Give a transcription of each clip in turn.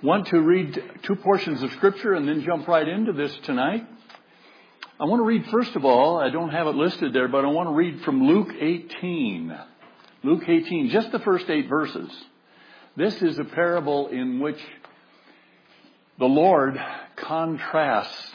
want to read two portions of Scripture and then jump right into this tonight. I want to read, first of all, I don't have it listed there, but I want to read from Luke 18. Luke 18, just the first 8 verses. This is a parable in which the Lord contrasts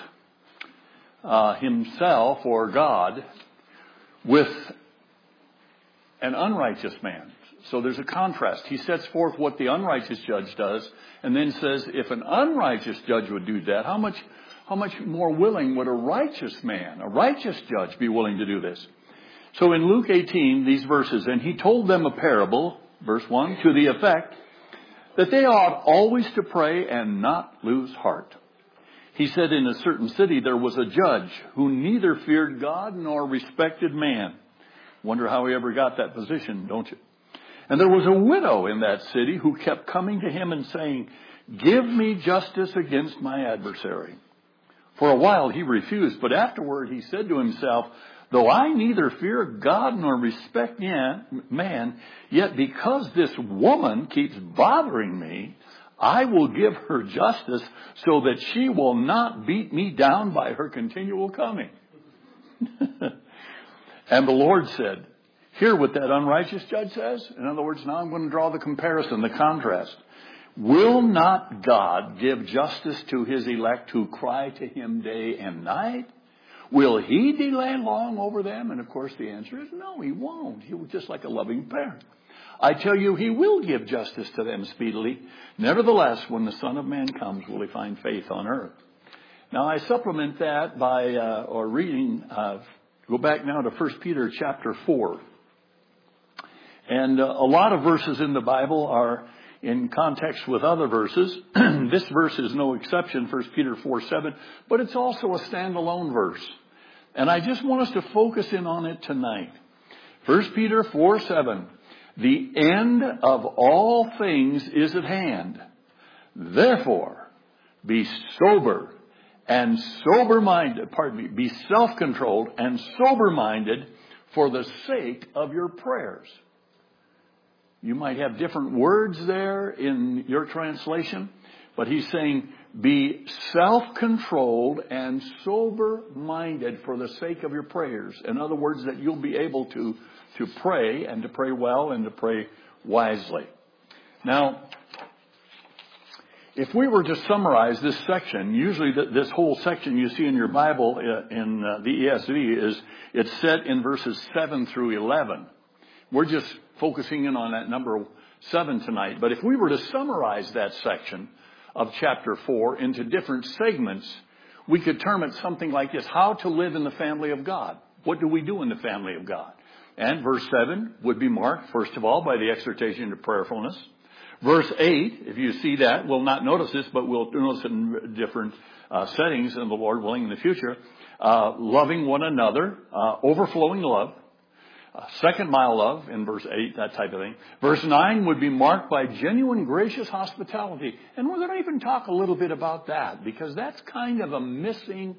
himself or God with an unrighteous man. So there's a contrast. He sets forth what the unrighteous judge does and then says if an unrighteous judge would do that, how much more willing would a righteous man, a righteous judge be willing to do this? So in Luke 18, these verses, and he told them a parable, verse 1, to the effect that they ought always to pray and not lose heart. He said in a certain city there was a judge who neither feared God nor respected man. Wonder how he ever got that position, don't you? And there was a widow in that city who kept coming to him and saying, "Give me justice against my adversary." For a while he refused, but afterward he said to himself, "Though I neither fear God nor respect man, yet because this woman keeps bothering me, I will give her justice so that she will not beat me down by her continual coming." And the Lord said, hear what that unrighteous judge says. In other words, now I'm going to draw the comparison, the contrast. Will not God give justice to his elect who cry to him day and night? Will he delay long over them? And of course the answer is no, he won't. He will, just like a loving parent. I tell you, he will give justice to them speedily. Nevertheless, when the Son of Man comes, will he find faith on earth? Now I supplement that by, reading, go back now to 1 Peter chapter 4. And a lot of verses in the Bible are in context with other verses. This verse is no exception, 1 Peter 4:7, but it's also a standalone verse. And I just want us to focus in on it tonight. 1 Peter 4:7, the end of all things is at hand. Therefore, be sober and sober-minded, be self-controlled and sober-minded for the sake of your prayers. You might have different words there in your translation, but he's saying be self-controlled and sober-minded for the sake of your prayers. In other words, that you'll be able to pray and to pray well and to pray wisely. Now, if we were to summarize this section, usually this whole section you see in your Bible in the ESV it's set in verses 7 through 11. We're just focusing in on that number 7 tonight. But if we were to summarize that section of chapter 4 into different segments, we could term it something like this: how to live in the family of God. What do we do in the family of God? And verse 7 would be marked, first of all, by the exhortation to prayerfulness. Verse 8, if you see that, we'll not notice this, but we'll notice it in different settings, and the Lord willing in the future. Loving one another, overflowing love. Second mile love in verse 8, that type of thing. Verse 9 would be marked by genuine gracious hospitality. And we're going to even talk a little bit about that, because that's kind of a missing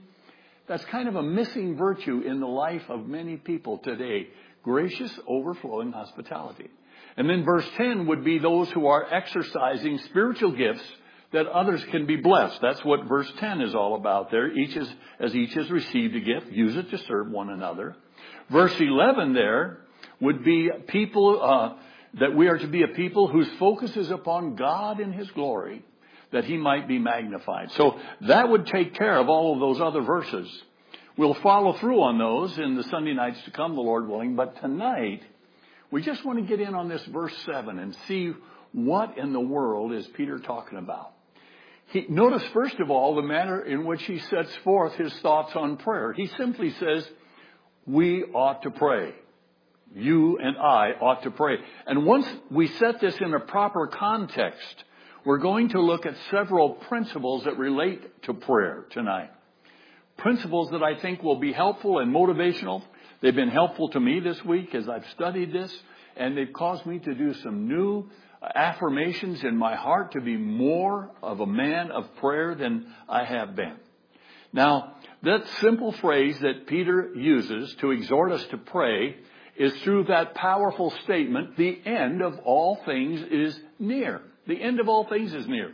virtue in the life of many people today. Gracious, overflowing hospitality. And then verse 10 would be those who are exercising spiritual gifts that others can be blessed. That's what verse 10 is all about there. Each has received a gift, use it to serve one another. Verse 11 there would be people, that we are to be a people whose focus is upon God and his glory, that he might be magnified. So that would take care of all of those other verses. We'll follow through on those in the Sunday nights to come, the Lord willing. But tonight, we just want to get in on this verse 7 and see what in the world is Peter talking about. Notice, first of all, the manner in which he sets forth his thoughts on prayer. He simply says, we ought to pray. You and I ought to pray. And once we set this in a proper context, we're going to look at several principles that relate to prayer tonight. Principles that I think will be helpful and motivational. They've been helpful to me this week as I've studied this, and they've caused me to do some new affirmations in my heart to be more of a man of prayer than I have been. Now, that simple phrase that Peter uses to exhort us to pray is through that powerful statement, the end of all things is near. The end of all things is near.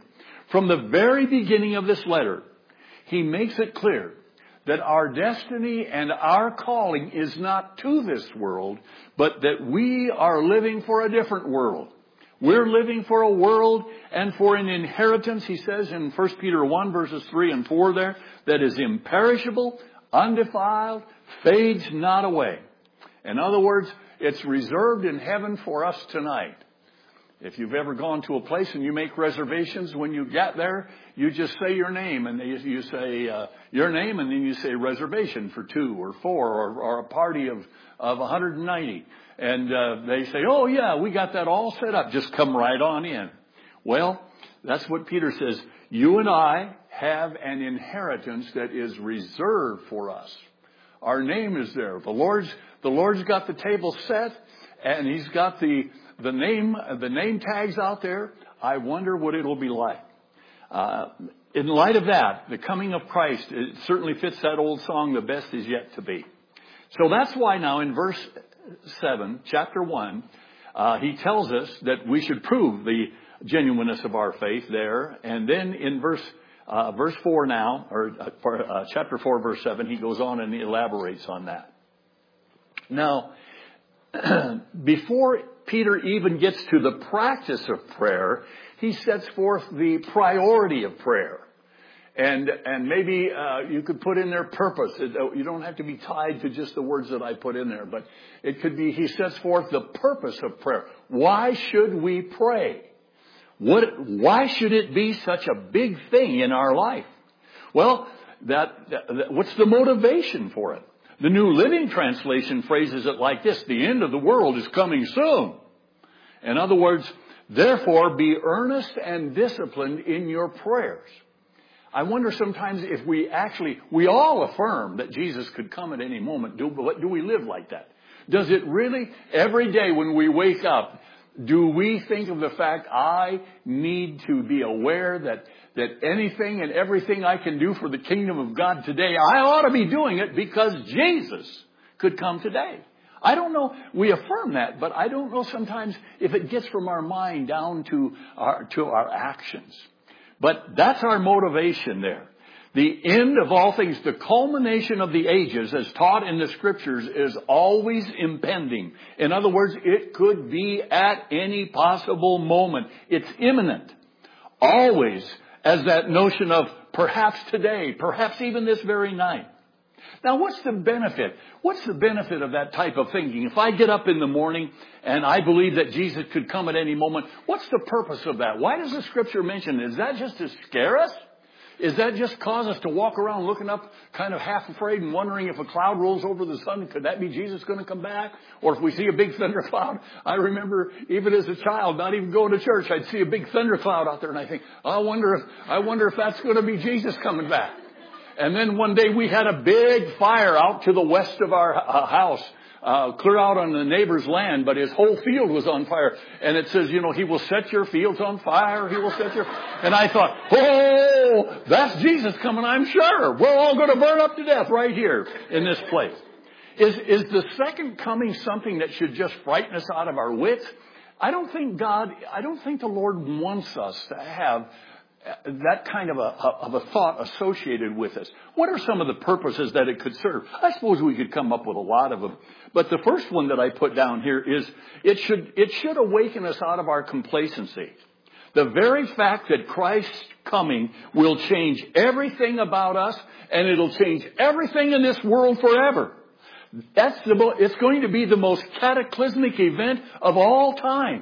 From the very beginning of this letter, he makes it clear that our destiny and our calling is not to this world, but that we are living for a different world. We're living for a world and for an inheritance, he says in 1 Peter 1 verses 3 and 4 there, that is imperishable, undefiled, fades not away. In other words, it's reserved in heaven for us tonight. If you've ever gone to a place and you make reservations, when you get there, you just say your name, and you say your name, and then you say reservation for 2 or 4 or a party of 190. And they say, oh yeah, we got that all set up. Just come right on in. Well, that's what Peter says. You and I have an inheritance that is reserved for us. Our name is there. The Lord's got the table set, and He's got the name tags out there. I wonder what it'll be like. In light of that, the coming of Christ, it certainly fits that old song, the best is yet to be. So that's why now in verse 7, chapter 1, he tells us that we should prove the genuineness of our faith there. And then in verse 4 now, or chapter 4, verse 7, he goes on and he elaborates on that. Now, before Peter even gets to the practice of prayer, he sets forth the priority of prayer. And maybe you could put in there purpose. You don't have to be tied to just the words that I put in there, but it could be he sets forth the purpose of prayer. Why should we pray? Why should it be such a big thing in our life? Well, what's the motivation for it? The New Living Translation phrases it like this: the end of the world is coming soon. In other words, therefore be earnest and disciplined in your prayers. I wonder sometimes if we all affirm that Jesus could come at any moment. Do we live like that? Does it really, every day when we wake up, do we think of the fact I need to be aware that anything and everything I can do for the kingdom of God today, I ought to be doing it because Jesus could come today? I don't know. We affirm that, but I don't know sometimes if it gets from our mind down to our actions. But that's our motivation there. The end of all things, the culmination of the ages, as taught in the Scriptures, is always impending. In other words, it could be at any possible moment. It's imminent. Always, as that notion of perhaps today, perhaps even this very night. Now, what's the benefit? What's the benefit of that type of thinking? If I get up in the morning and I believe that Jesus could come at any moment, what's the purpose of that? Why does the Scripture mention it? Is that just to scare us? Is that just cause us to walk around looking up kind of half afraid and wondering if a cloud rolls over the sun, could that be Jesus going to come back? Or if we see a big thundercloud, I remember even as a child, not even going to church, I'd see a big thundercloud out there and I think, I wonder if that's going to be Jesus coming back. And then one day we had a big fire out to the west of our house, clear out on the neighbor's land, but his whole field was on fire. And it says, he will set your fields on fire. He will set your... And I thought, oh, that's Jesus coming, I'm sure. We're all going to burn up to death right here in this place. Is the second coming something that should just frighten us out of our wits? I don't think the Lord wants us to have that kind of a thought associated with us. What are some of the purposes that it could serve? I suppose we could come up with a lot of them. But the first one that I put down here is it should awaken us out of our complacency. The very fact that Christ's coming will change everything about us, and it'll change everything in this world forever. It's going to be the most cataclysmic event of all times.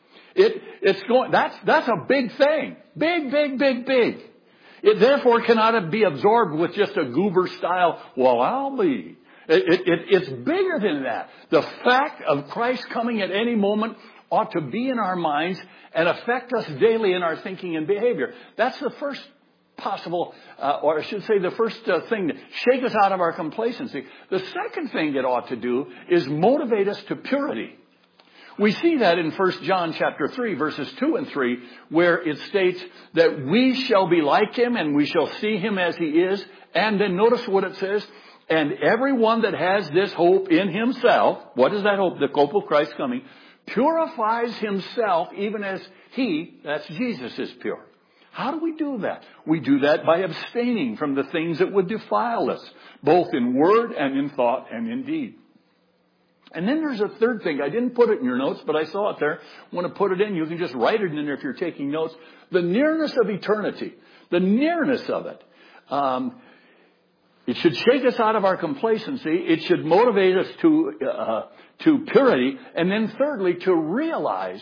That's a big thing. Big, big, big, big. It therefore cannot be absorbed with just a goober style, well, I'll be. It's bigger than that. The fact of Christ coming at any moment ought to be in our minds and affect us daily in our thinking and behavior. That's the first possible, or I should say the first thing to shake us out of our complacency. The second thing it ought to do is motivate us to purity. We see that in 1 John chapter 3, verses 2 and 3, where it states that we shall be like Him and we shall see Him as He is. And then notice what it says. And everyone that has this hope in himself, what is that hope? The hope of Christ coming, purifies himself even as He, that's Jesus, is pure. How do we do that? We do that by abstaining from the things that would defile us, both in word and in thought and in deed. And then there's a third thing. I didn't put it in your notes, but I saw it there. Want to put it in? You can just write it in there if you're taking notes. The nearness of eternity. The nearness of it. It should shake us out of our complacency. It should motivate us to purity. And then thirdly, to realize,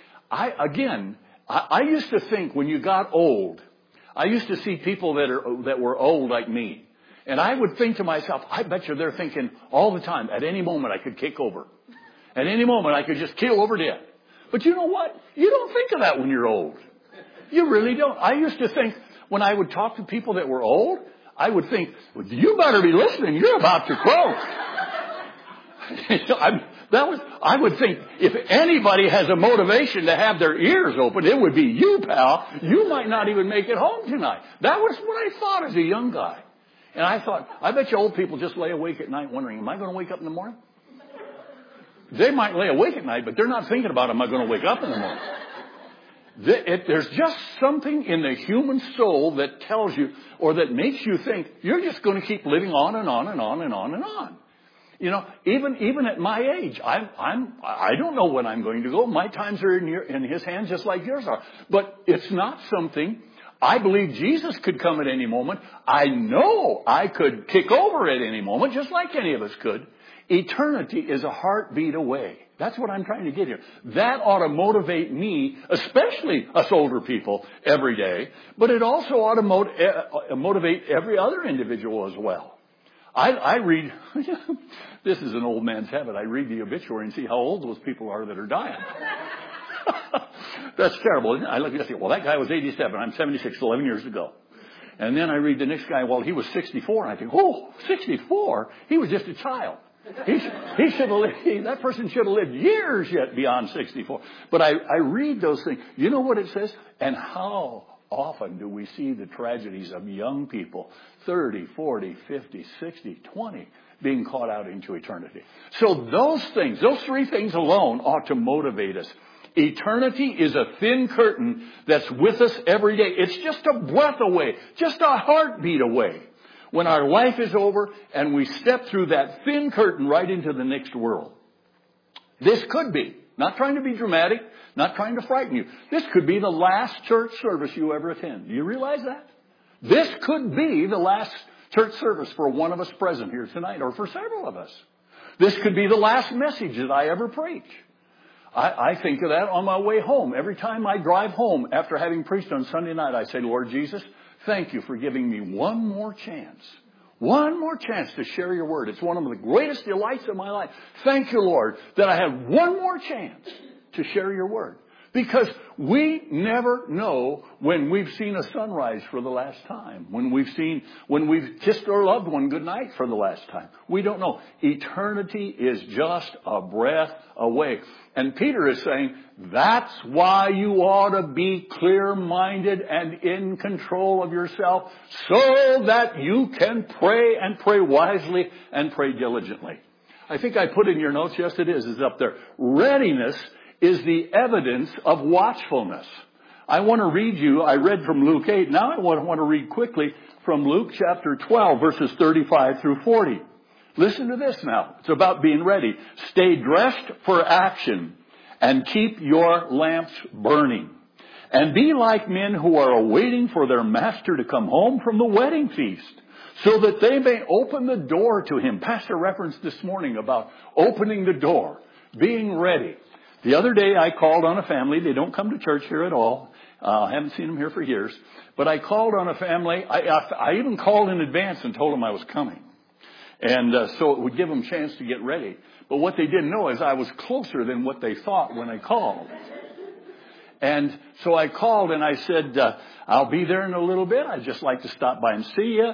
I used to think when you got old, I used to see people that were old like me. And I would think to myself, I bet you they're thinking all the time, at any moment I could kick over. At any moment I could just keel over dead. But you know what? You don't think of that when you're old. You really don't. I used to think when I would talk to people that were old, I would think, well, you better be listening. You're about to croak. I would think if anybody has a motivation to have their ears open, it would be you, pal. You might not even make it home tonight. That was what I thought as a young guy. And I thought, I bet you old people just lay awake at night wondering, am I going to wake up in the morning? They might lay awake at night, but they're not thinking about, am I going to wake up in the morning? There's just something in the human soul that tells you, or that makes you think, you're just going to keep living on and on and on and on and on. You know, even at my age, I don't know when I'm going to go. My times are in His hands just like yours are. But it's not something. I believe Jesus could come at any moment. I know I could kick over at any moment, just like any of us could. Eternity is a heartbeat away. That's what I'm trying to get here. That ought to motivate me, especially us older people, every day. But it also ought to motivate every other individual as well. I read, this is an old man's habit. I read the obituary and see how old those people are that are dying. That's terrible, isn't it? I look and say, well, that guy was 87. I'm 76, 11 years ago. And then I read the next guy, well, he was 64. And I think, 64? He was just a child. He should have lived, that person should have lived years yet beyond 64. But I read those things. You know what it says? And how often do we see the tragedies of young people, 30, 40, 50, 60, 20, being caught out into eternity? So those things, those three things alone ought to motivate us. Eternity is a thin curtain that's with us every day. It's just a breath away, just a heartbeat away. When our life is over and we step through that thin curtain right into the next world. This could be, not trying to be dramatic, not trying to frighten you. This could be the last church service you ever attend. Do you realize that? This could be the last church service for one of us present here tonight, or for several of us. This could be the last message that I ever preach. I think of that on my way home. Every time I drive home after having preached on Sunday night, I say, Lord Jesus, thank you for giving me one more chance. One more chance to share your word. It's one of the greatest delights of my life. Thank you, Lord, that I have one more chance to share your word. Because we never know when we've seen a sunrise for the last time. When we've kissed our loved one goodnight for the last time. We don't know. Eternity is just a breath away. And Peter is saying, that's why you ought to be clear-minded and in control of yourself so that you can pray and pray wisely and pray diligently. I think I put in your notes, yes it is, it's up there. Readiness is the evidence of watchfulness. I want to read you, I read from Luke 8. Now I want to read quickly from Luke chapter 12, verses 35 through 40. Listen to this now. It's about being ready. Stay dressed for action and keep your lamps burning. And be like men who are awaiting for their master to come home from the wedding feast, so that they may open the door to him. Pastor referenced this morning about opening the door, being ready. The other day I called on a family. They don't come to church here at all. I haven't seen them here for years. But I called on a family. I even called in advance and told them I was coming. And so it would give them a chance to get ready. But what they didn't know is I was closer than what they thought when I called. And so I called and I said, I'll be there in a little bit. I'd just like to stop by and see you.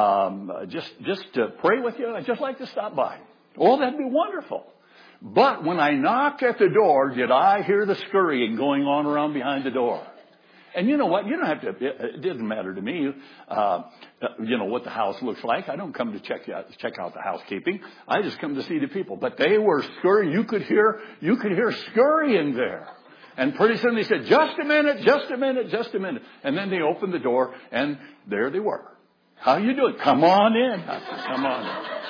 Just to pray with you. I'd just like to stop by. Oh, that'd be wonderful. But when I knocked at the door, did I hear the scurrying going on around behind the door? And you know what? You don't have to, it doesn't matter to me, what the house looks like. I don't come to check out the housekeeping. I just come to see the people. But they were scurrying. You could hear scurrying there. And pretty soon they said, just a minute, just a minute, just a minute. And then they opened the door, and there they were. How you doing? Come on in. I said, come on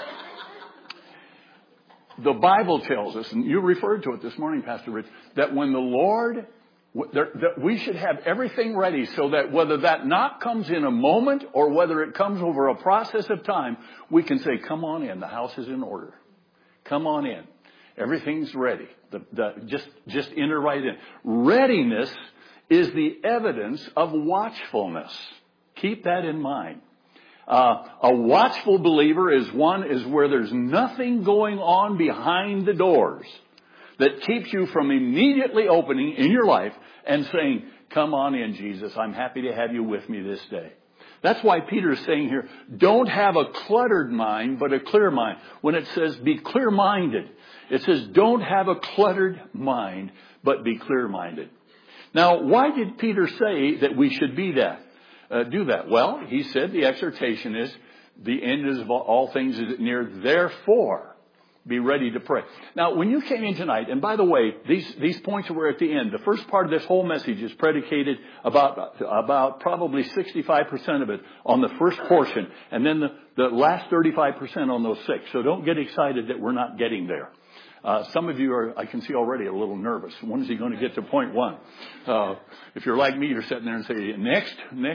in. The Bible tells us, and you referred to it this morning, Pastor Rich, that when the Lord, that we should have everything ready so that whether that knock comes in a moment or whether it comes over a process of time, we can say, come on in. The house is in order. Come on in. Everything's ready. Just enter right in. Readiness is the evidence of watchfulness. Keep that in mind. A watchful believer is where there's nothing going on behind the doors that keeps you from immediately opening in your life and saying, come on in, Jesus. I'm happy to have you with me this day. That's why Peter is saying here, don't have a cluttered mind, but a clear mind. When it says be clear-minded, it says don't have a cluttered mind, but be clear-minded. Now, why did Peter say that we should be that? Do that? Well, he said the exhortation is, the end is of all things is near, therefore be ready to pray. Now, when you came in tonight, and by the way, these points were at the end. The first part of this whole message is predicated about probably 65% of it on the first portion, and then the last 35% on those 6. So don't get excited that we're not getting there. Some of you are, I can see already, a little nervous. When is he going to get to point 1? If you're like me, you're sitting there and saying, next,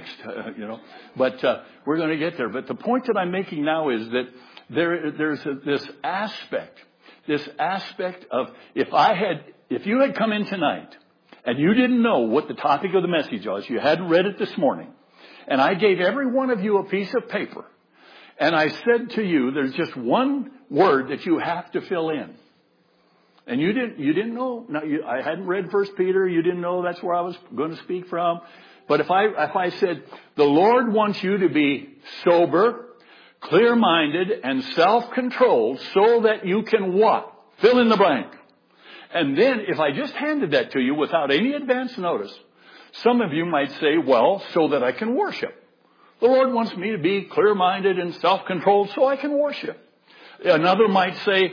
But we're going to get there. But the point that I'm making now is that there's this aspect of, if you had come in tonight and you didn't know what the topic of the message was, you hadn't read it this morning, and I gave every one of you a piece of paper, and I said to you, there's just one word that you have to fill in. And you didn't know. Now, I hadn't read 1 Peter. You didn't know that's where I was going to speak from. But if I said, the Lord wants you to be sober, clear-minded, and self-controlled so that you can what? Fill in the blank. And then if I just handed that to you without any advance notice, some of you might say, well, so that I can worship. The Lord wants me to be clear-minded and self-controlled so I can worship. Another might say,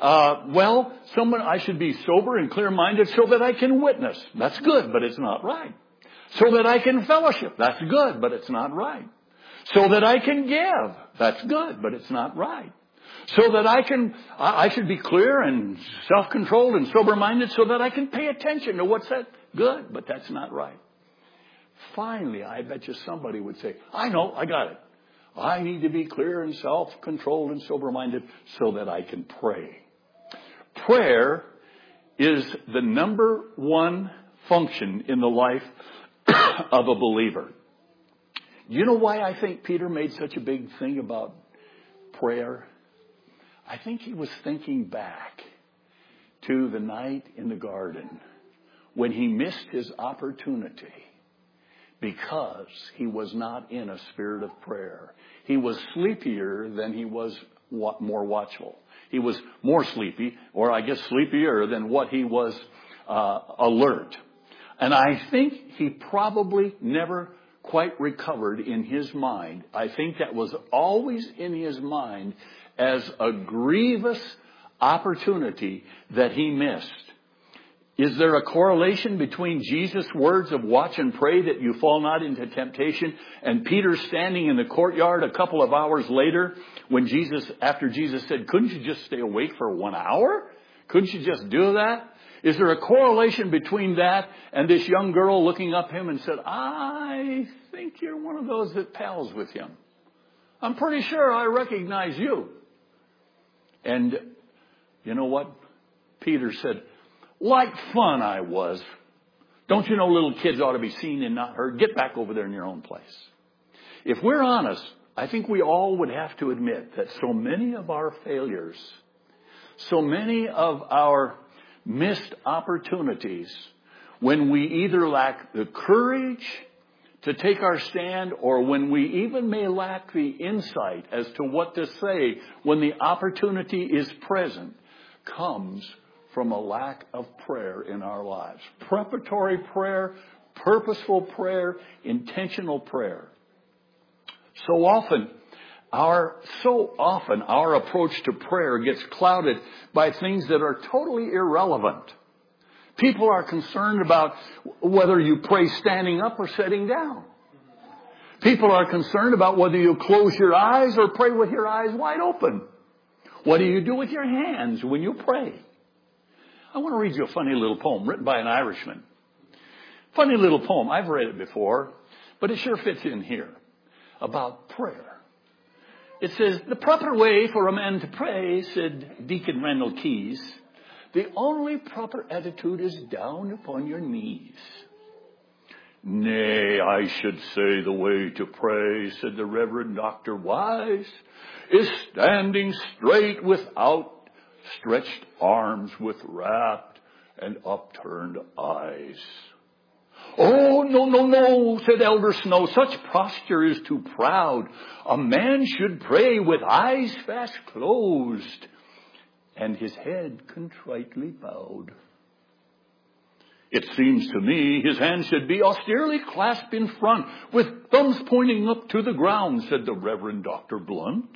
I should be sober and clear-minded so that I can witness. That's good, but it's not right. So that I can fellowship. That's good, but it's not right. So that I can give. That's good, but it's not right. So that I should be clear and self-controlled and sober-minded so that I can pay attention to what's said. Good, but that's not right. Finally, I bet you somebody would say, I know, I got it. I need to be clear and self-controlled and sober-minded so that I can pray. Prayer is the number one function in the life of a believer. You know why I think Peter made such a big thing about prayer? I think he was thinking back to the night in the garden when he missed his opportunity because he was not in a spirit of prayer. He was sleepier than he was more watchful. He was more sleepy, or I guess sleepier than what he was alert. And I think he probably never quite recovered in his mind. I think that was always in his mind as a grievous opportunity that he missed. Is there a correlation between Jesus' words of watch and pray that you fall not into temptation and Peter standing in the courtyard a couple of hours later after Jesus said, couldn't you just stay awake for 1 hour? Couldn't you just do that? Is there a correlation between that and this young girl looking up him and said, I think you're one of those that pals with him. I'm pretty sure I recognize you. And you know what? Peter said, like fun I was. Don't you know little kids ought to be seen and not heard? Get back over there in your own place. If we're honest, I think we all would have to admit that so many of our failures, so many of our missed opportunities, when we either lack the courage to take our stand or when we even may lack the insight as to what to say when the opportunity is present, comes from a lack of prayer in our lives. Preparatory prayer, purposeful prayer, intentional prayer. So often our approach to prayer gets clouded by things that are totally irrelevant. People are concerned about whether you pray standing up or sitting down. People are concerned about whether you close your eyes or pray with your eyes wide open. What do you do with your hands when you pray? I want to read you a funny little poem written by an Irishman. Funny little poem. I've read it before, but it sure fits in here about prayer. It says, "The proper way for a man to pray," said Deacon Randall Keys, "the only proper attitude is down upon your knees." "Nay, I should say the way to pray," said the Reverend Dr. Wise, "is standing straight with outstretched arms, with rapt and upturned eyes." "Oh, no, no, no," said Elder Snow, "such posture is too proud. A man should pray with eyes fast closed and his head contritely bowed." "It seems to me his hands should be austerely clasped in front, with thumbs pointing up to the ground," said the Reverend Dr. Blunt.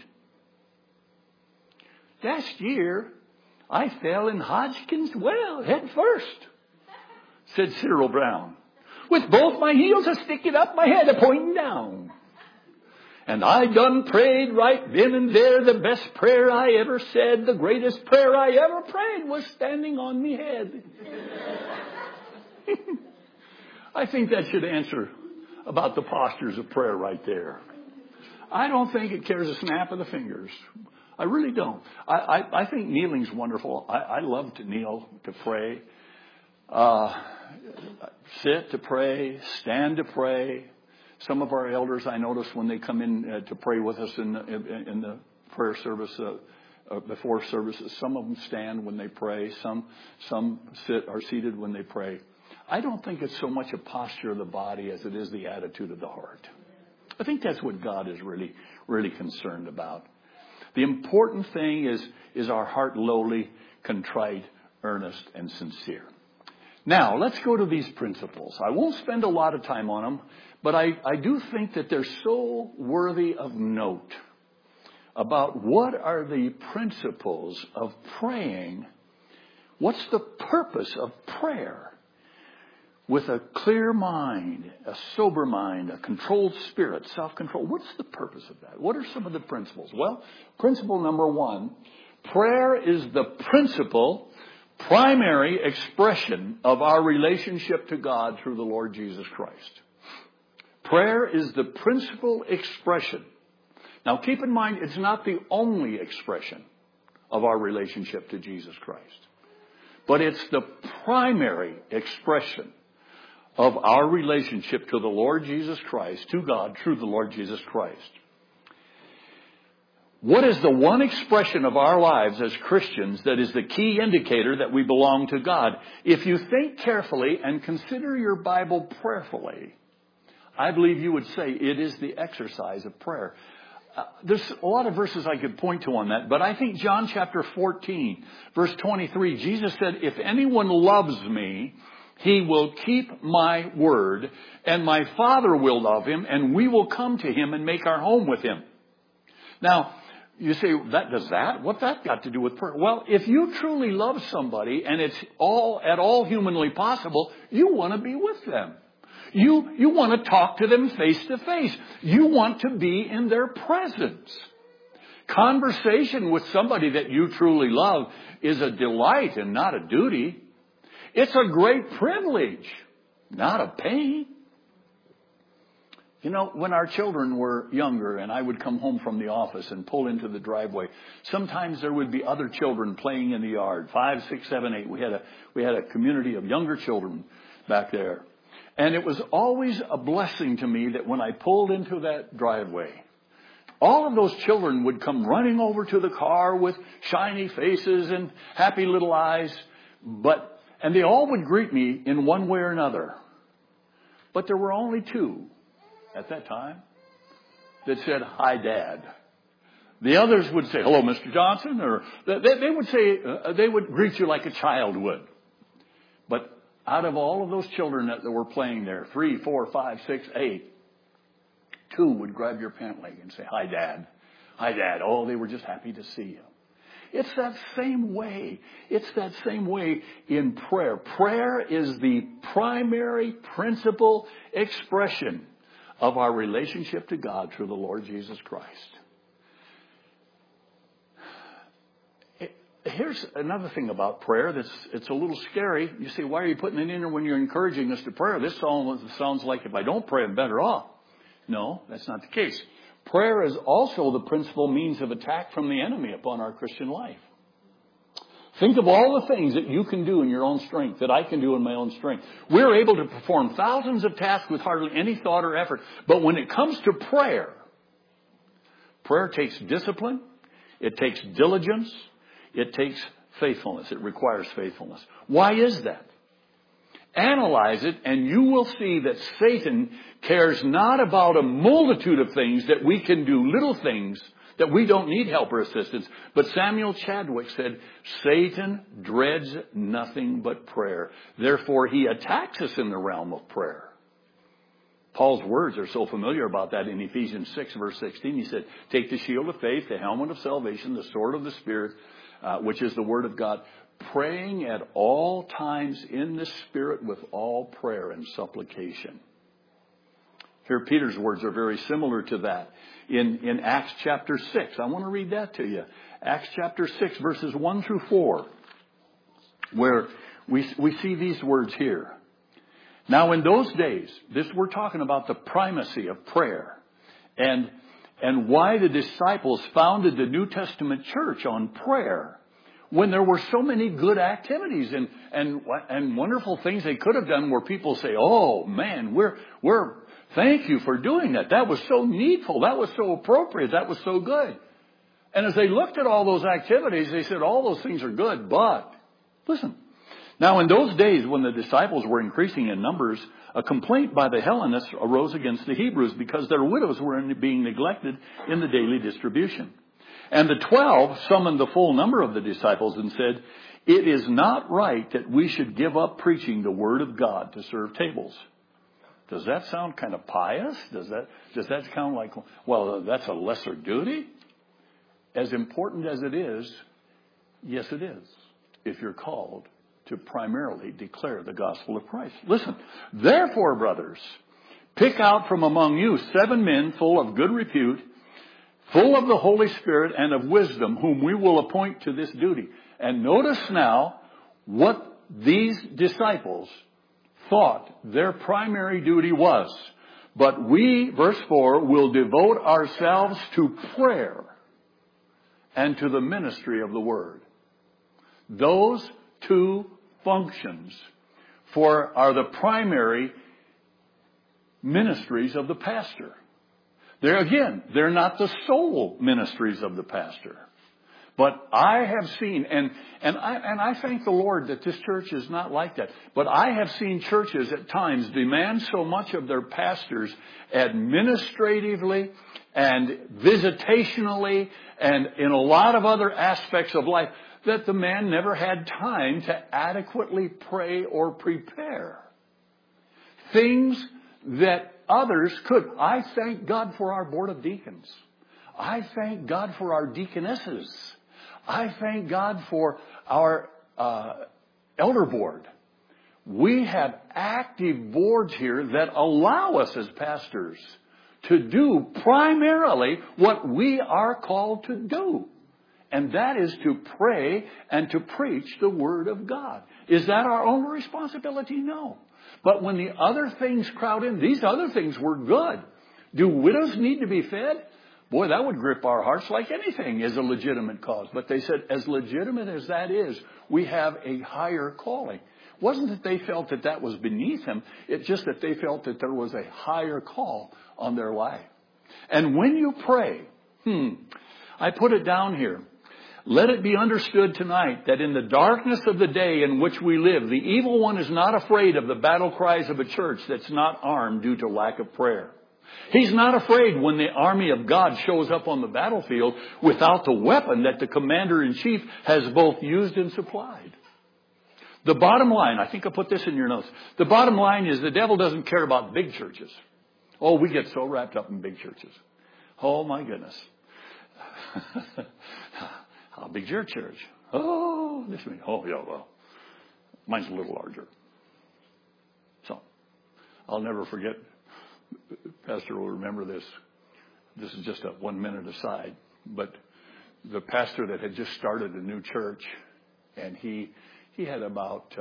"Last year I fell in Hodgkin's well head first," said Cyril Brown, "with both my heels a sticking up, my head a pointing down. And I done prayed right then and there the best prayer I ever said. The greatest prayer I ever prayed was standing on me head." I think that should answer about the postures of prayer right there. I don't think it cares a snap of the fingers. I really don't. I think kneeling's wonderful. I love to kneel, to pray. Sit to pray, stand to pray. Some of our elders, I notice when they come in to pray with us in the prayer service, before services, some of them stand when they pray. Some are seated when they pray. I don't think it's so much a posture of the body as it is the attitude of the heart. I think that's what God is really, really concerned about. The important thing is our heart lowly, contrite, earnest, and sincere. Now, let's go to these principles. I won't spend a lot of time on them, but I do think that they're so worthy of note about what are the principles of praying. What's the purpose of prayer? With a clear mind, a sober mind, a controlled spirit, self-control. What's the purpose of that? What are some of the principles? Well, principle number one, prayer is the primary expression of our relationship to God through the Lord Jesus Christ. Prayer is the principal expression. Now keep in mind, it's not the only expression of our relationship to Jesus Christ, but it's the primary expression of our relationship to the Lord Jesus Christ, to God through the Lord Jesus Christ. What is the one expression of our lives as Christians that is the key indicator that we belong to God? If you think carefully and consider your Bible prayerfully, I believe you would say it is the exercise of prayer. There's a lot of verses I could point to on that, but I think John chapter 14, verse 23, Jesus said, "If anyone loves me, he will keep my word, and my Father will love him, and we will come to him and make our home with him." Now, you say, what's that got to do with prayer? Well, if you truly love somebody, and it's at all humanly possible, you want to be with them. You want to talk to them face to face. You want to be in their presence. Conversation with somebody that you truly love is a delight and not a duty. It's a great privilege, not a pain. You know, when our children were younger and I would come home from the office and pull into the driveway, sometimes there would be other children playing in the yard, 5, 6, 7, 8. We had a community of younger children back there. And it was always a blessing to me that when I pulled into that driveway, all of those children would come running over to the car with shiny faces and happy little eyes, and they all would greet me in one way or another. But there were only two at that time that said, "Hi, Dad." The others would say, "Hello, Mr. Johnson," or they would greet you like a child would. But out of all of those children that were playing there, 3, 4, 5, 6, 8, 2 would grab your pant leg and say, "Hi, Dad. Hi, Dad." Oh, they were just happy to see you. It's that same way. It's that same way in prayer. Prayer is the primary principal expression of our relationship to God through the Lord Jesus Christ. Here's another thing about prayer it's a little scary. You say, why are you putting it in there when you're encouraging us to prayer? This sounds like if I don't pray, I'm better off. No, that's not the case. Prayer is also the principal means of attack from the enemy upon our Christian life. Think of all the things that you can do in your own strength, that I can do in my own strength. We're able to perform thousands of tasks with hardly any thought or effort. But when it comes to prayer, prayer takes discipline, it takes diligence, it takes faithfulness. It requires faithfulness. Why is that? Analyze it, and you will see that Satan cares not about a multitude of things that we can do, little things that we don't need help or assistance. But Samuel Chadwick said, Satan dreads nothing but prayer. Therefore, he attacks us in the realm of prayer. Paul's words are so familiar about that in Ephesians 6, verse 16. He said, take the shield of faith, the helmet of salvation, the sword of the Spirit, which is the Word of God, praying at all times in the Spirit with all prayer and supplication. Here, Peter's words are very similar to that in Acts chapter 6. I want to read that to you. Acts chapter 6, verses 1 through 4, where we see these words here. Now, in those days, we're talking about the primacy of prayer and why the disciples founded the New Testament church on prayer when there were so many good activities and wonderful things they could have done where people say, oh man, we're thank you for doing that. That was so needful. That was so appropriate. That was so good. And as they looked at all those activities, they said, all those things are good, but listen. Now, in those days when the disciples were increasing in numbers, a complaint by the Hellenists arose against the Hebrews because their widows were being neglected in the daily distribution. And the 12 summoned the full number of the disciples and said, it is not right that we should give up preaching the word of God to serve tables. Does that sound kind of pious? Does that sound like, well, that's a lesser duty? As important as it is, yes it is, if you're called to primarily declare the gospel of Christ. Listen, therefore, brothers, pick out from among you 7 men full of good repute, full of the Holy Spirit and of wisdom, whom we will appoint to this duty. And notice now what these disciples thought their primary duty was. But we, verse 4, will devote ourselves to prayer and to the ministry of the word. Those two functions are the primary ministries of the pastor. They're not the sole ministries of the pastor. But I have seen, and I thank the Lord that this church is not like that. But I have seen churches at times demand so much of their pastors administratively and visitationally and in a lot of other aspects of life that the man never had time to adequately pray or prepare. Things that others could. I thank God for our board of deacons. I thank God for our deaconesses. I thank God for our elder board. We have active boards here that allow us as pastors to do primarily what we are called to do. And that is to pray and to preach the Word of God. Is that our only responsibility? No. But when the other things crowd in, these other things were good. Do widows need to be fed? Boy, that would grip our hearts like anything is a legitimate cause. But they said, as legitimate as that is, we have a higher calling. It wasn't that they felt that that was beneath them. It's just that they felt that there was a higher call on their life. And when you pray, I put it down here. Let it be understood tonight that in the darkness of the day in which we live, the evil one is not afraid of the battle cries of a church that's not armed due to lack of prayer. He's not afraid when the army of God shows up on the battlefield without the weapon that the commander-in-chief has both used and supplied. The bottom line, I think I put this in your notes. The bottom line is the devil doesn't care about big churches. Oh, we get so wrapped up in big churches. Oh, my goodness. How big's your church? Oh, this one. Oh, yeah, well, mine's a little larger. So, I'll never forget, Pastor will remember this. This is just a 1 minute aside, but the pastor that had just started a new church, and he had about,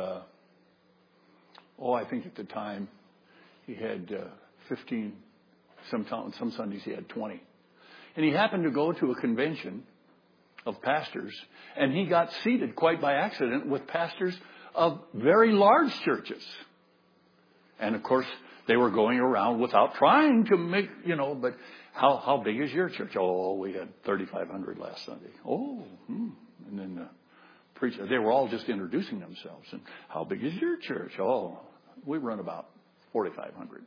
I think at the time, he had 15, some Sundays he had 20. And he happened to go to a convention of pastors, and he got seated quite by accident with pastors of very large churches. And of course, they were going around without trying to make, but how big is your church? Oh, we had 3,500 last Sunday. And then the preacher, they were all just introducing themselves. And how big is your church? Oh, we run about 4,500.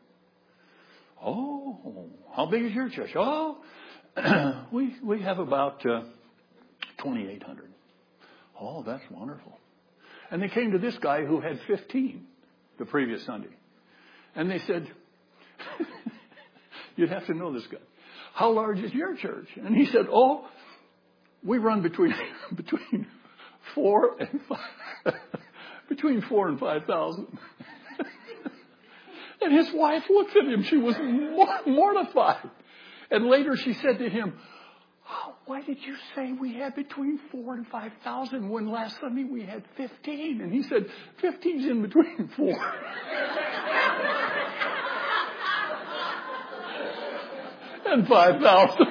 Oh, how big is your church? Oh, we have about 2,800. Oh, that's wonderful. And they came to this guy who had 15 the previous Sunday. And they said, you'd have to know this guy. How large is your church? And he said, we run between 4 and 5,000. And his wife looked at him. She was mortified. And later she said to him, why did you say we had between 4 and 5,000 when last Sunday we had 15? And he said, 15's in between 4. and 5,000.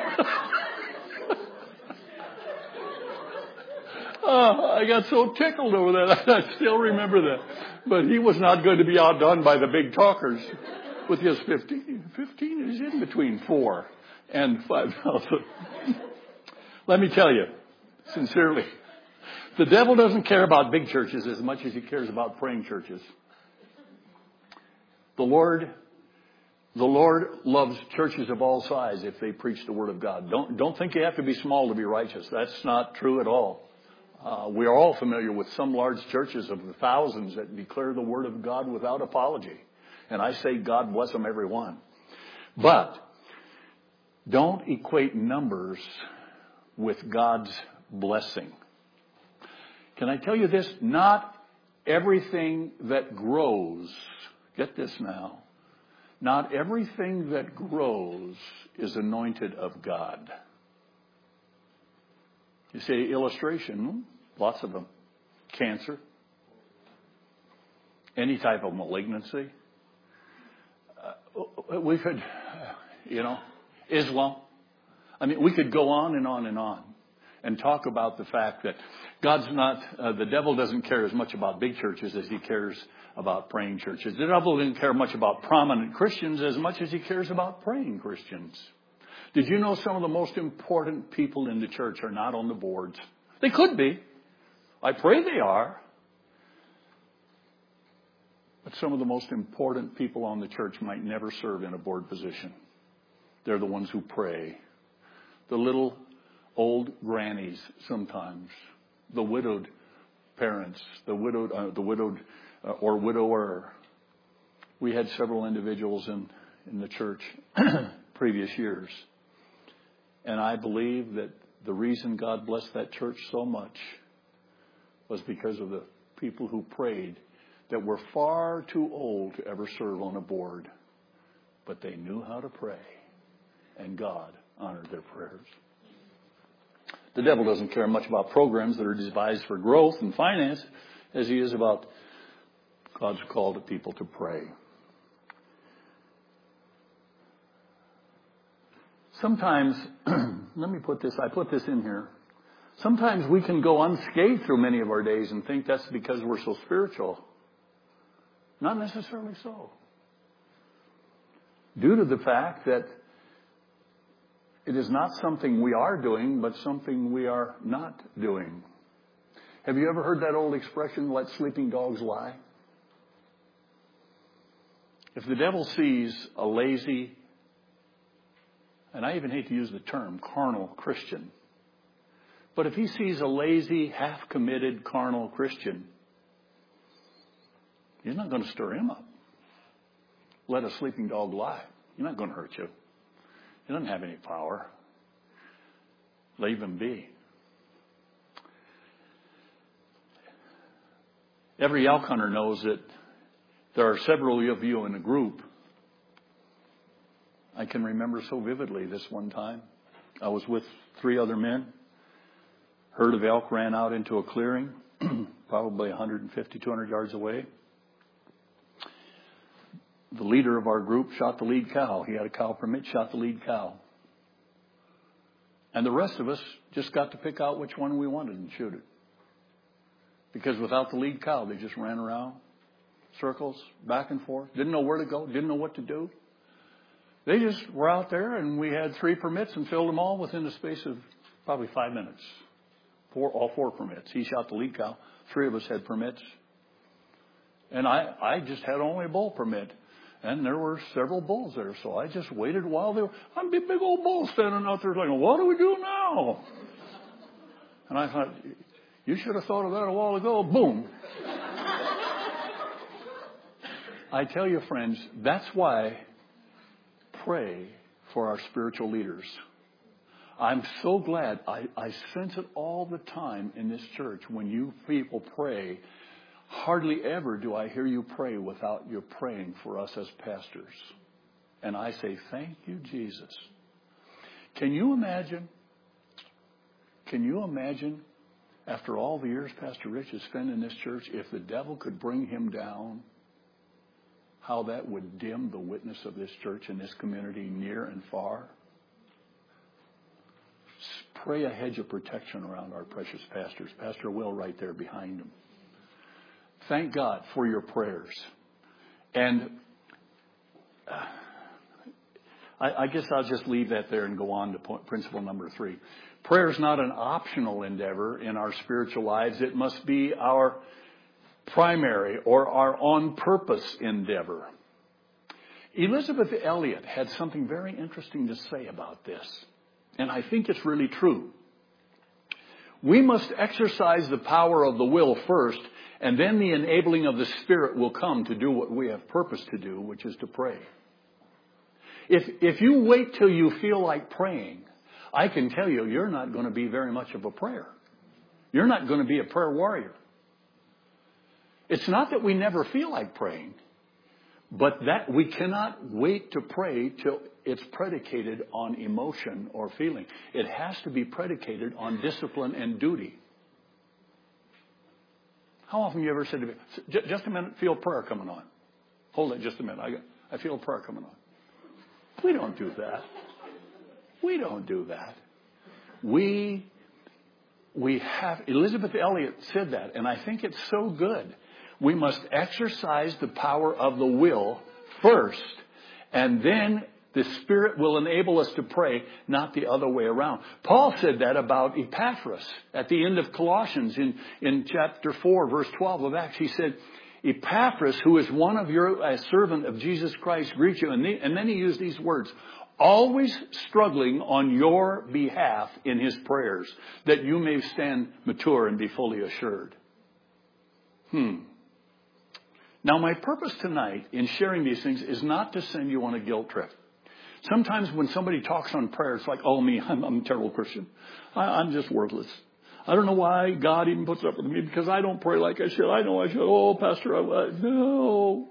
I got so tickled over that. I still remember that. But he was not going to be outdone by the big talkers with his 15. 15 is in between 4 and 5,000. Let me tell you, sincerely, the devil doesn't care about big churches as much as he cares about praying churches. The Lord loves churches of all size if they preach the Word of God. Don't think you have to be small to be righteous. That's not true at all. We are all familiar with some large churches of the thousands that declare the Word of God without apology. And I say God bless them, every one. But don't equate numbers with God's blessing. Can I tell you this? Not everything that grows, get this now, not everything that grows is anointed of God. You say illustration, lots of them. Cancer, any type of malignancy. We could, Islam. I mean, we could go on and on and on and talk about the fact that the devil doesn't care as much about big churches as he cares about praying churches. The devil doesn't care much about prominent Christians as much as he cares about praying Christians. Did you know some of the most important people in the church are not on the boards? They could be. I pray they are. But some of the most important people on the church might never serve in a board position. They're the ones who pray. The little old grannies sometimes. The widowed parents. The widowed or widower. We had several individuals in the church previous years. And I believe that the reason God blessed that church so much was because of the people who prayed that were far too old to ever serve on a board. But they knew how to pray. And God honored their prayers. The devil doesn't care much about programs that are devised for growth and finance as he is about God's call to people to pray. Sometimes, I put this in here. Sometimes we can go unscathed through many of our days and think that's because we're so spiritual. Not necessarily so. Due to the fact that it is not something we are doing, but something we are not doing. Have you ever heard that old expression, let sleeping dogs lie? If the devil sees a lazy, and I even hate to use the term, carnal Christian, but if he sees a lazy, half-committed, carnal Christian, he's not going to stir him up. Let a sleeping dog lie. He's not going to hurt you. He doesn't have any power. Leave him be. Every elk hunter knows that there are several of you in a group. I can remember so vividly this one time. I was with 3 other men. Herd of elk ran out into a clearing, probably 150, 200 yards away. The leader of our group shot the lead cow. He had a cow permit, shot the lead cow. And the rest of us just got to pick out which one we wanted and shoot it. Because without the lead cow, they just ran around, circles, back and forth, didn't know where to go, didn't know what to do. They just were out there, and we had 3 permits and filled them all within the space of probably 5 minutes. All 4 permits. He shot the lead cow. 3 of us had permits. And I just had only a bull permit. And there were several bulls there, so I just waited a while. There were big old bulls standing out there like, what do we do now? And I thought, you should have thought of that a while ago. Boom. I tell you, friends, that's why pray for our spiritual leaders. I'm so glad. I sense it all the time in this church. When you people pray, hardly ever do I hear you pray without you praying for us as pastors. And I say, thank you, Jesus. Can you imagine after all the years Pastor Rich has spent in this church, if the devil could bring him down, how that would dim the witness of this church and this community near and far? Pray a hedge of protection around our precious pastors. Pastor Will right there behind him. Thank God for your prayers. And I guess I'll just leave that there and go on to principle number 3. Prayer is not an optional endeavor in our spiritual lives. It must be our primary or our on-purpose endeavor. Elizabeth Elliot had something very interesting to say about this. And I think it's really true. We must exercise the power of the will first, and then the enabling of the Spirit will come to do what we have purpose to do, which is to pray. If you wait till you feel like praying, I can tell you, you're not going to be very much of a prayer. You're not going to be a prayer warrior. It's not that we never feel like praying, but that we cannot wait to pray till it's predicated on emotion or feeling. It has to be predicated on discipline and duty. How often have you ever said to me, just a minute, feel prayer coming on. Hold it just a minute. I feel prayer coming on. We don't do that. We don't do that. We have, Elizabeth Elliot said that, and I think it's so good. We must exercise the power of the will first, and then the Spirit will enable us to pray, not the other way around. Paul said that about Epaphras at the end of Colossians in chapter 4, verse 12 of Acts. He said, Epaphras, who is one of your, a servant of Jesus Christ, greets you. And then he used these words, always struggling on your behalf in his prayers, that you may stand mature and be fully assured. Now, my purpose tonight in sharing these things is not to send you on a guilt trip. Sometimes when somebody talks on prayer, it's like, oh, me, I'm a terrible Christian. I'm just worthless. I don't know why God even puts up with me because I don't pray like I should. I know I should. Oh, Pastor, no.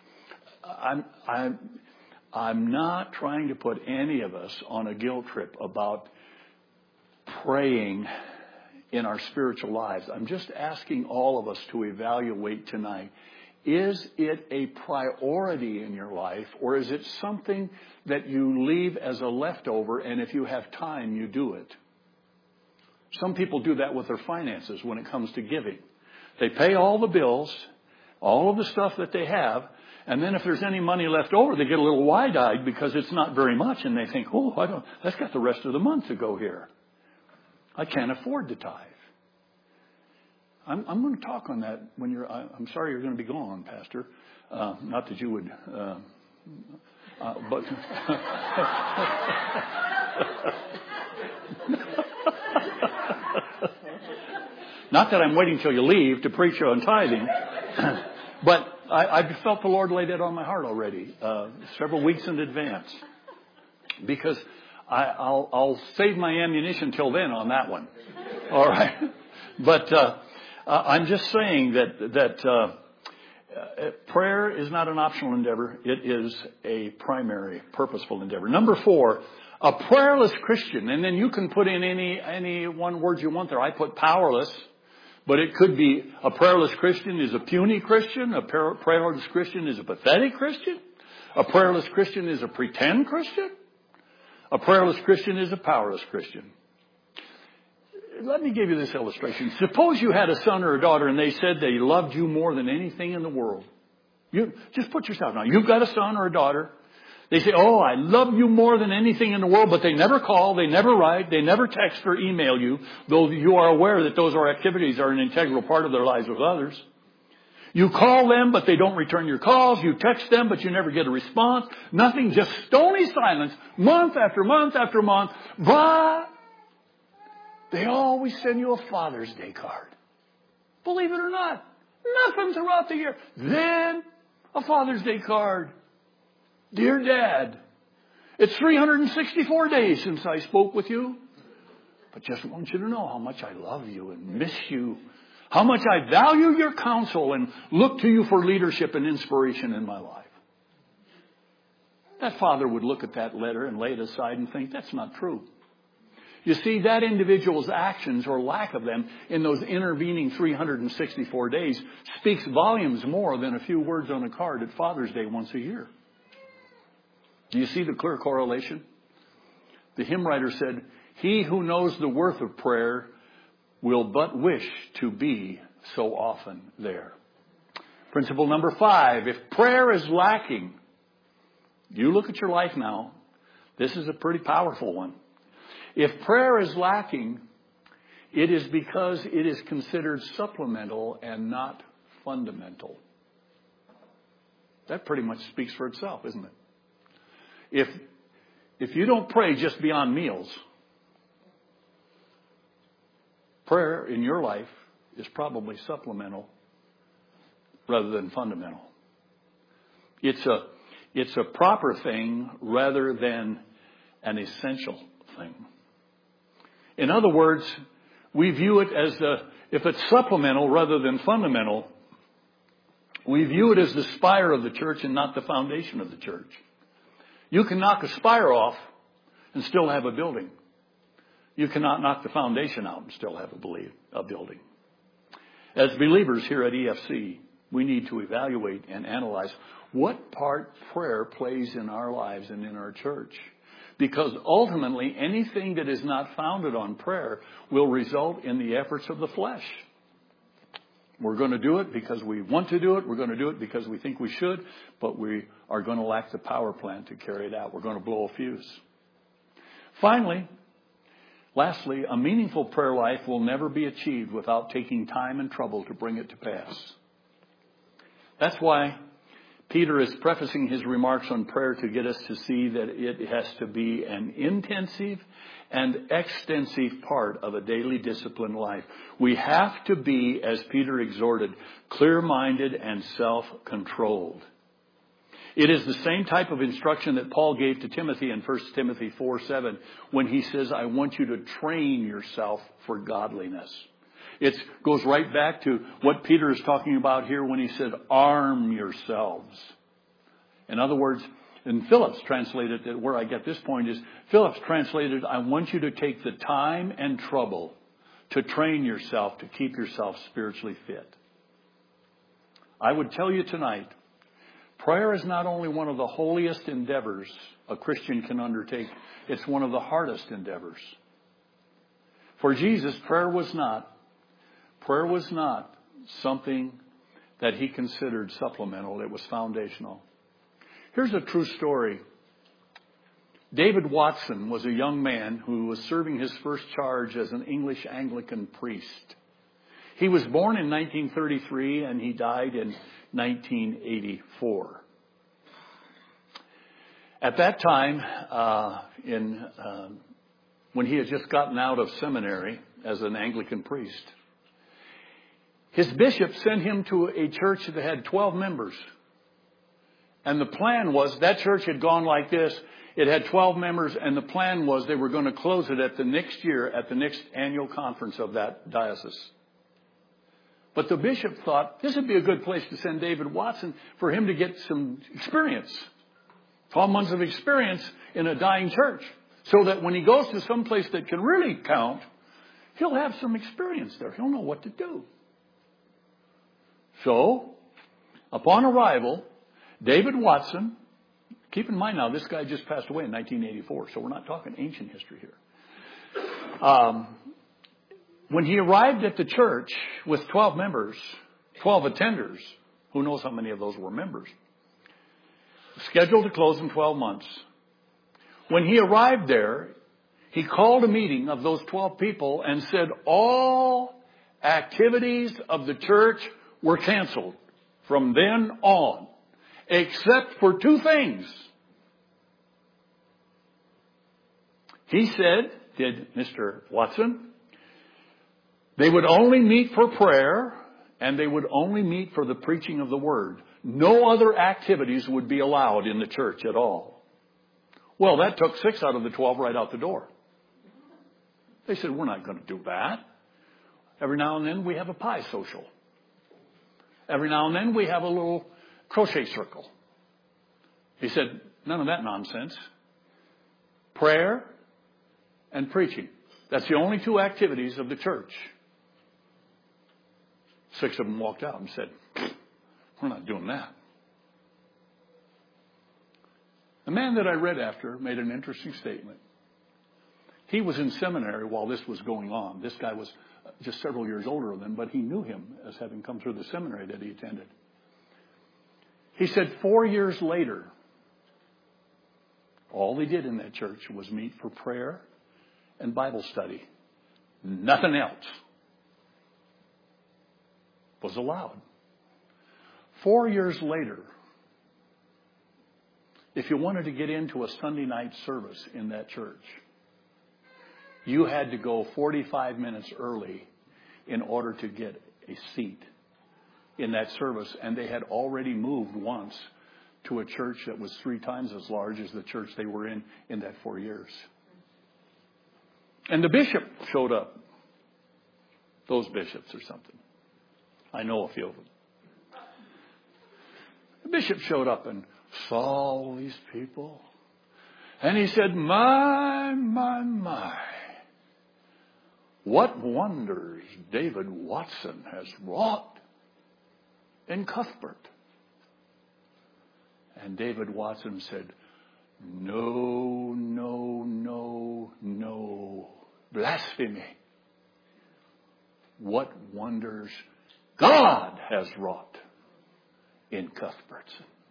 I'm not trying to put any of us on a guilt trip about praying in our spiritual lives. I'm just asking all of us to evaluate tonight. Is it a priority in your life, or is it something that you leave as a leftover, and if you have time, you do it? Some people do that with their finances when it comes to giving. They pay all the bills, all of the stuff that they have, and then if there's any money left over, they get a little wide-eyed because it's not very much, and they think, oh, that's got the rest of the month to go here. I can't afford to tithe. I'm going to talk on that when I'm sorry you're going to be gone, Pastor. Not that you would, but not that I'm waiting till you leave to preach on tithing, but I felt the Lord lay that on my heart already, several weeks in advance, because I'll save my ammunition till then on that one. All right, but. I'm just saying that prayer is not an optional endeavor. It is a primary, purposeful endeavor. Number 4, a prayerless Christian. And then you can put in any one word you want there. I put powerless. But it could be a prayerless Christian is a puny Christian. A prayerless Christian is a pathetic Christian. A prayerless Christian is a pretend Christian. A prayerless Christian is a powerless Christian. Let me give you this illustration. Suppose you had a son or a daughter and they said they loved you more than anything in the world. You just put yourself now. You've got a son or a daughter. They say, oh, I love you more than anything in the world, but they never call, they never write, they never text or email you, though you are aware that those activities are an integral part of their lives with others. You call them, but they don't return your calls. You text them, but you never get a response. Nothing, just stony silence, month after month after month. But they always send you a Father's Day card. Believe it or not, nothing throughout the year. Then a Father's Day card. Dear Dad, it's 364 days since I spoke with you, but just want you to know how much I love you and miss you, how much I value your counsel and look to you for leadership and inspiration in my life. That father would look at that letter and lay it aside and think, that's not true. You see, that individual's actions or lack of them in those intervening 364 days speaks volumes more than a few words on a card at Father's Day once a year. Do you see the clear correlation? The hymn writer said, he who knows the worth of prayer will but wish to be so often there. Principle number 5, if prayer is lacking, you look at your life now, this is a pretty powerful one. If prayer is lacking, it is because it is considered supplemental and not fundamental. That pretty much speaks for itself, isn't it? If you don't pray just beyond meals, prayer in your life is probably supplemental rather than fundamental. It's a proper thing rather than an essential thing. In other words, we view it as if it's supplemental rather than fundamental, we view it as the spire of the church and not the foundation of the church. You can knock a spire off and still have a building. You cannot knock the foundation out and still have a building. As believers here at EFC, we need to evaluate and analyze what part prayer plays in our lives and in our church. Because ultimately, anything that is not founded on prayer will result in the efforts of the flesh. We're going to do it because we want to do it. We're going to do it because we think we should. But we are going to lack the power plant to carry it out. We're going to blow a fuse. Lastly, a meaningful prayer life will never be achieved without taking time and trouble to bring it to pass. That's why Peter is prefacing his remarks on prayer to get us to see that it has to be an intensive and extensive part of a daily disciplined life. We have to be, as Peter exhorted, clear-minded and self-controlled. It is the same type of instruction that Paul gave to Timothy in 1 Timothy 4:7 when he says, I want you to train yourself for godliness. It goes right back to what Peter is talking about here when he said, arm yourselves. In other words, and Phillips translated it, where I get this point is, Phillips translated, I want you to take the time and trouble to train yourself, to keep yourself spiritually fit. I would tell you tonight, prayer is not only one of the holiest endeavors a Christian can undertake, it's one of the hardest endeavors. For Jesus, prayer was not something that he considered supplemental. It was foundational. Here's a true story. David Watson was a young man who was serving his first charge as an English Anglican priest. He was born in 1933 and he died in 1984. At that time, when he had just gotten out of seminary as an Anglican priest, his bishop sent him to a church that had 12 members. And the plan was, that church had gone like this. It had 12 members, and the plan was they were going to close it at the next year, at the next annual conference of that diocese. But the bishop thought this would be a good place to send David Watson for him to get some experience. 12 months of experience in a dying church. So that when he goes to some place that can really count, he'll have some experience there. He'll know what to do. So, upon arrival, David Watson, keep in mind now, this guy just passed away in 1984, so we're not talking ancient history here. When he arrived at the church with 12 members, 12 attenders, who knows how many of those were members, scheduled to close in 12 months. When he arrived there, he called a meeting of those 12 people and said all activities of the church were canceled from then on, except for two things. He said, did Mr. Watson, they would only meet for prayer and they would only meet for the preaching of the word. No other activities would be allowed in the church at all. Well, that took 6 out of the 12 right out the door. They said, we're not going to do that. Every now and then we have a pie social. Every now and then we have a little crochet circle. He said, none of that nonsense. Prayer and preaching. That's the only 2 activities of the church. 6 of them walked out and said, we're not doing that. The man that I read after made an interesting statement. He was in seminary while this was going on. This guy was just several years older than him, but he knew him as having come through the seminary that he attended. He said 4 years later, all they did in that church was meet for prayer and Bible study. Nothing else was allowed. 4 years later, if you wanted to get into a Sunday night service in that church, you had to go 45 minutes early in order to get a seat in that service. And they had already moved once to a church that was 3 times as large as the church they were in that 4 years. And the bishop showed up. Those bishops or something. I know a few of them. The bishop showed up and saw all these people. And he said, my. What wonders David Watson has wrought in Cuthbert. And David Watson said, no. Blasphemy. What wonders God has wrought in Cuthbert.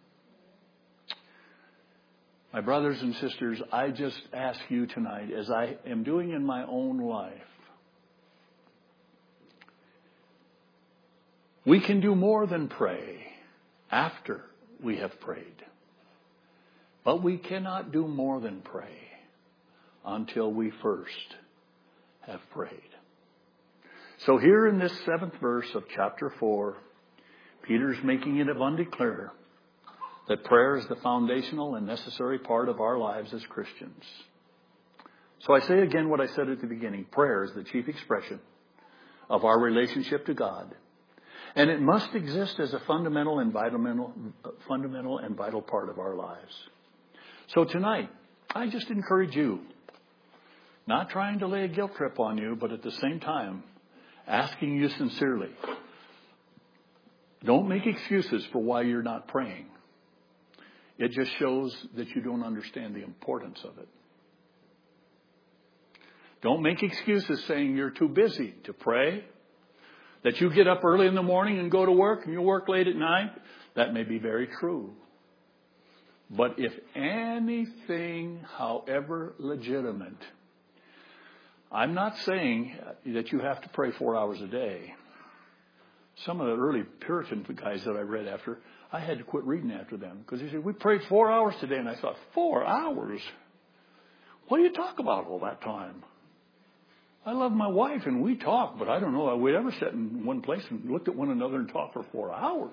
My brothers and sisters, I just ask you tonight, as I am doing in my own life, we can do more than pray after we have prayed. But we cannot do more than pray until we first have prayed. So here in this 7th verse of chapter 4, Peter's making it abundantly clear that prayer is the foundational and necessary part of our lives as Christians. So I say again what I said at the beginning. Prayer is the chief expression of our relationship to God. And it must exist as a fundamental and vital part of our lives. So tonight, I just encourage you, not trying to lay a guilt trip on you, but at the same time, asking you sincerely, don't make excuses for why you're not praying. It just shows that you don't understand the importance of it. Don't make excuses saying you're too busy to pray, that you get up early in the morning and go to work and you work late at night. That may be very true. But if anything, however legitimate, I'm not saying that you have to pray 4 hours a day. Some of the early Puritan guys that I read after, I had to quit reading after them because they said, we prayed 4 hours today. And I thought, 4 hours? What do you talk about all that time? I love my wife and we talk, but I don't know that we'd ever sat in one place and looked at one another and talked for 4 hours.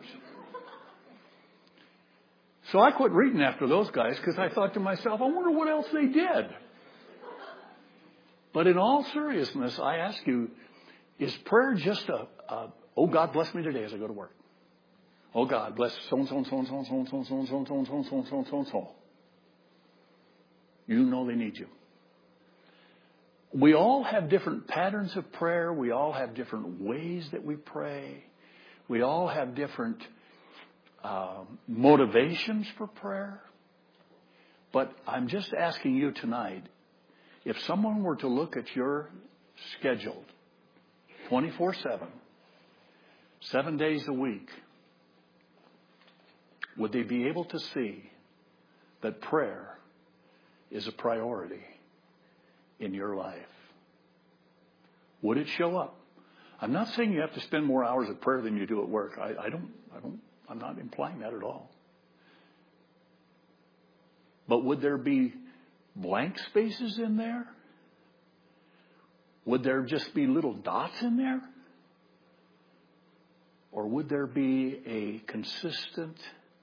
So I quit reading after those guys because I thought to myself, I wonder what else they did. But in all seriousness, I ask you, is prayer just oh, God, bless me today as I go to work. Oh, God, bless so-and-so, so-and-so, so-and-so, so-and-so, so-and-so, so-and-so, so-and-so. You know they need you. We all have different patterns of prayer. We all have different ways that we pray. We all have different motivations for prayer. But I'm just asking you tonight, if someone were to look at your schedule 24/7, 7 days a week, would they be able to see that prayer is a priority in your life? Would it show up? I'm not saying you have to spend more hours of prayer than you do at work. I'm not implying that at all. But would there be blank spaces in there? Would there just be little dots in there? Or would there be a consistent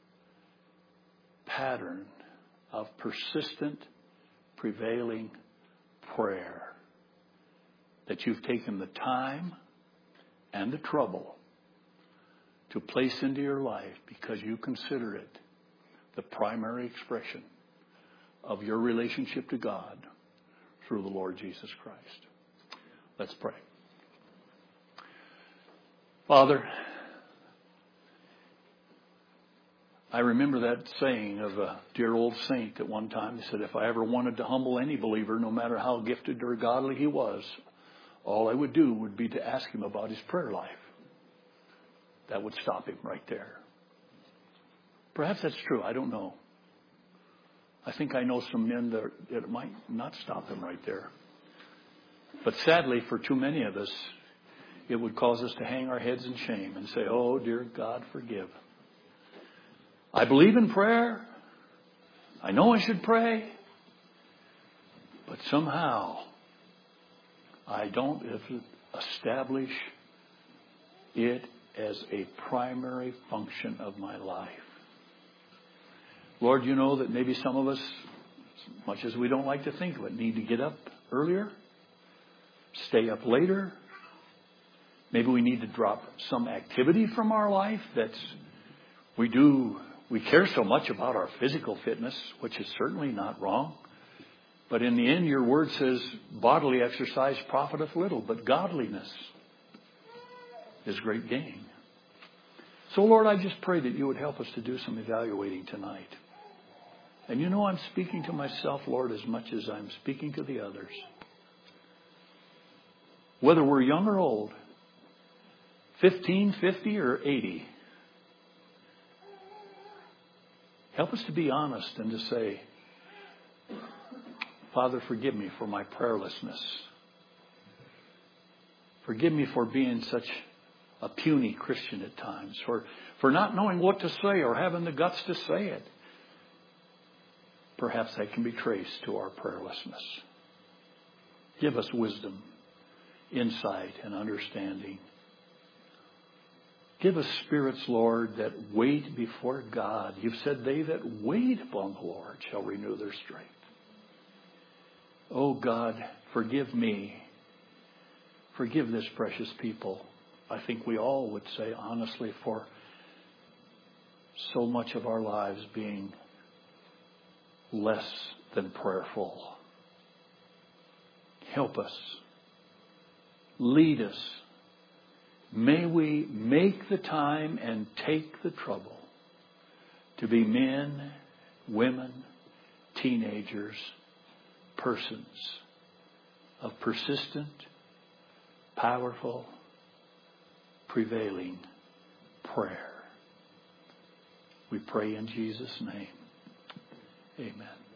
pattern of persistent, prevailing prayer that you've taken the time and the trouble to place into your life because you consider it the primary expression of your relationship to God through the Lord Jesus Christ? Let's pray. Father, I remember that saying of a dear old saint at one time. He said, if I ever wanted to humble any believer, no matter how gifted or godly he was, all I would do would be to ask him about his prayer life. That would stop him right there. Perhaps that's true. I don't know. I think I know some men that it might not stop him right there. But sadly, for too many of us, it would cause us to hang our heads in shame and say, oh, dear God, forgive. I believe in prayer. I know I should pray. But somehow, I don't establish it as a primary function of my life. Lord, you know that maybe some of us, as much as we don't like to think of it, need to get up earlier, stay up later. Maybe we need to drop some activity from our life we care so much about our physical fitness, which is certainly not wrong. But in the end, your word says, bodily exercise profiteth little, but godliness is great gain. So, Lord, I just pray that you would help us to do some evaluating tonight. And you know I'm speaking to myself, Lord, as much as I'm speaking to the others. Whether we're young or old, 15, 50, or 80, help us to be honest and to say, Father, forgive me for my prayerlessness. Forgive me for being such a puny Christian at times, for not knowing what to say or having the guts to say it. Perhaps that can be traced to our prayerlessness. Give us wisdom, insight, and understanding. Give us spirits, Lord, that wait before God. You've said they that wait upon the Lord shall renew their strength. Oh God, forgive me. Forgive this precious people. I think we all would say honestly for so much of our lives being less than prayerful. Help us. Lead us. May we make the time and take the trouble to be men, women, teenagers, persons of persistent, powerful, prevailing prayer. We pray in Jesus' name. Amen.